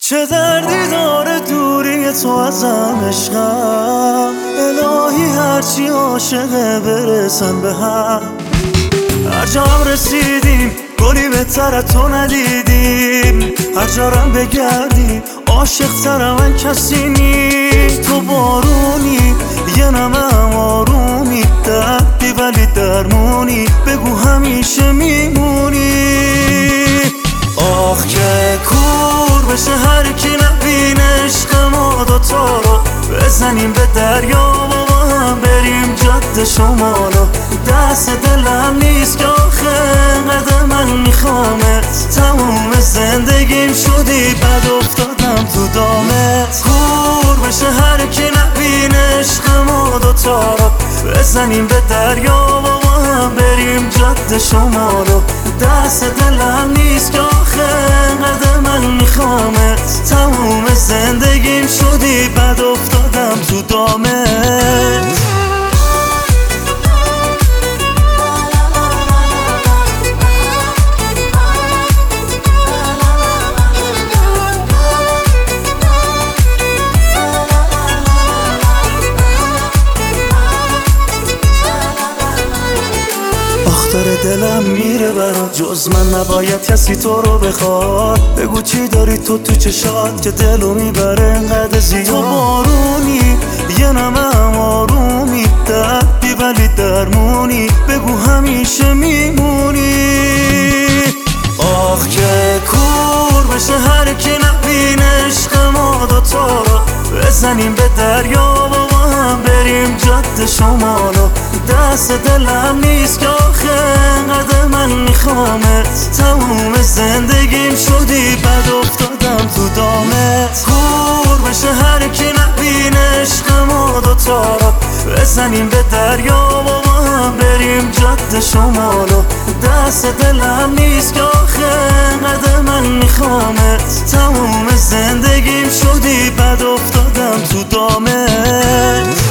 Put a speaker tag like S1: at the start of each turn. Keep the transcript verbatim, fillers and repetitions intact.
S1: چه دردی داره دوری تو ازم عشقم، الهی هرچی عاشقه برسن به هم. هر جا هم رسیدیم گلی بهتر تو ندیدیم، هر جارم بگردیم عاشق تر من کسی نی. تو بارونی یه نمه آرومی، دردی ولی درمونی، بگو همیشه میمونی. آخ که کور بشه هر کی نبینه عشق ما دوتا رو، بزنیم به دریا و با هم بریم جاده شمالو. دست دلم نیست که آخه قدر من میخوامت، تموم زندگیم شدی بد افتادم تو دامت. کور بشه هر کی نبینه عشق ما دوتا رو، بزنیم به دریا و با هم بریم جاده شمالو. دست دلم نیست که آخه قدر من میخوامت، تموم زندگیم شدی بد افتادم تو دامت. داره دلم میره برات، جز من نباید کسی تو رو بخواد. بگو چی داری تو تو چشات که دلو میبره انقدر زیاد. تو بارونی یه نمه آرومی، دردی ولی درمونی، بگو همیشه میمونی. آخ که کور بشه هر کی نبینه عشق ما دوتا رو، بزنیم به دریا و با هم بریم جاده شمالو. دست دلم نیست که آخه قدر من میخوامت، تموم زندگیم شدی بد افتادم تو دامت. کور بشه هر کی نبینه عشق ما دوتا رو، بزنیم به دریا و با هم بریم جاده شمالو. دست دلم نیست که آخه قدر من میخوامت، تموم زندگیم شدی بد افتادم تو دامت.